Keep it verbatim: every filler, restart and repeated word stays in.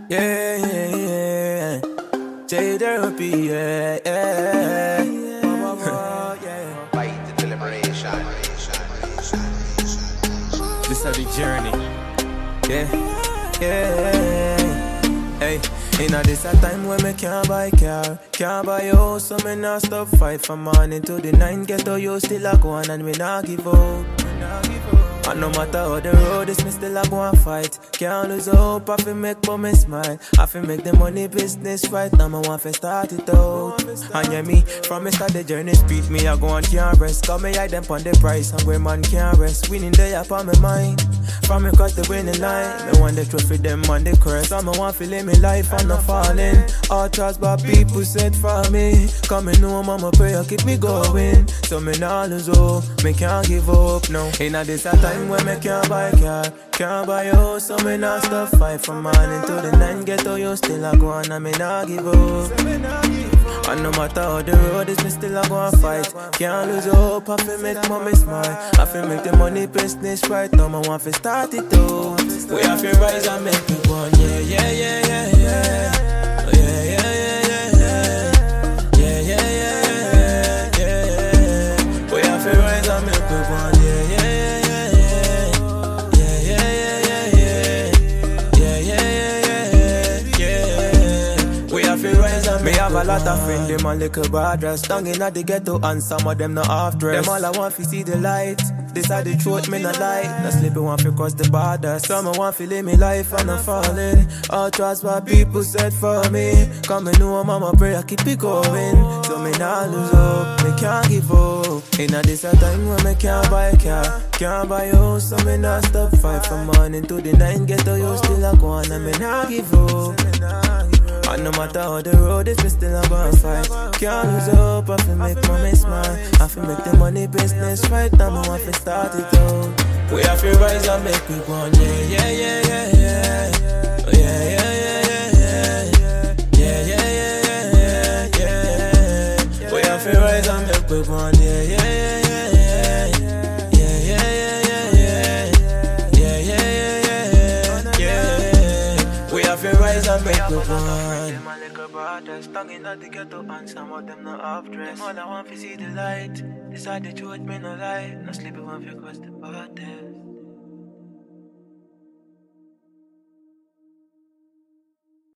Yeah, yeah, yeah. J-Therapy, yeah, yeah. yeah. Fight the deliberation. This is the journey. Yeah, yeah. Hey, in a this a time when me can't buy car, can't buy house, so me not stop fight from morning to the night. Get to you still a go on and me not give up. And no matter how the road is, me still a go and fight. Can't lose hope, I fi make for me smile. I fi make the money business right. Now me want fi start it out. And yeah, me, from me start the journey speed, me I go and can't rest. Cause me hide them on the price, and where man can't rest. Winning day upon my mind. From me cut the winning line, me want the trophy, them on the crest. So me want fi live me life, I'm not falling. All trust but people said for me. Coming home, I'ma pray, keep me going. So me not lose hope, me can't give up, no. In a this a time when me can't buy car, can't buy house, so me not stop fight from morning to the night. Get to you still a go on and me not give up. And no matter how the road is, me still a go and fight. Can't lose hope, I fi make mommy smile. I fi make the money business right. Now me want fi start it out. We have to rise and make me one, yeah, yeah, yeah, yeah, yeah. Oh, yeah, yeah, yeah, yeah, yeah. Yeah, yeah, yeah, yeah, yeah. We have to rise and make me one, yeah, yeah, yeah, yeah. Yeah, yeah, yeah, yeah, yeah. Yeah, yeah, yeah, yeah. We have to rise and me have a lot of friends, them a little bad dress. Down in the ghetto and some of them not half dress. Them all I want to see the light. This are the truth, me not lie. No sleeping want to cross the border. Some want to live me life and I'm falling. All trust what people said for me. Coming home, I'ma pray, I keep it going. So me not lose hope, me can't give up. In a this a time when me can't buy a car, can't buy a house, so me not stop fight from morning to the night. Get to you still a go on and me not give up. And no matter how the road is, me still a go and fight. Can't lose hope, I fi make mommy smile. I fi make the money business right. Now me want fi start it out. We have to rise and make me one, yeah, yeah, yeah, yeah, yeah. Oh, yeah, yeah, yeah, yeah, yeah. Yeah, yeah, yeah, yeah, yeah, yeah. We have to rise and make me one, yeah, yeah, yeah, yeah, yeah. Yeah, yeah, yeah, yeah, yeah. Yeah, yeah, yeah, yeah, yeah. We have to rise and make me one. Them a little brothers, tongue in the ghetto and some of them not half dressed. All I want to see the light. This are the truth, me no lie. No sleep, want to cross the border.